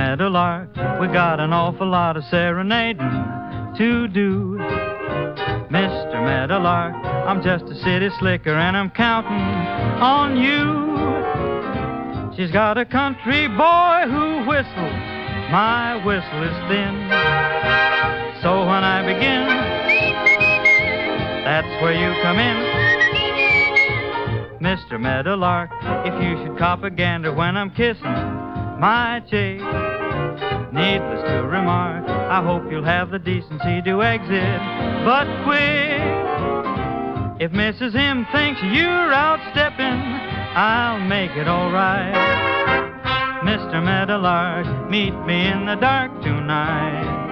Meadowlark, we got an awful lot of serenading to do. Mr. Meadowlark, I'm just a city slicker and I'm counting on you. She's got a country boy who whistles, my whistle is thin. So when I begin, that's where you come in. Mr. Meadowlark, if you should cop a gander when I'm kissing my chick, needless to remark, I hope you'll have the decency to exit, but quick. If Mrs. M thinks you're outstepping, I'll make it all right. Mr. Meadowlark, meet me in the dark tonight.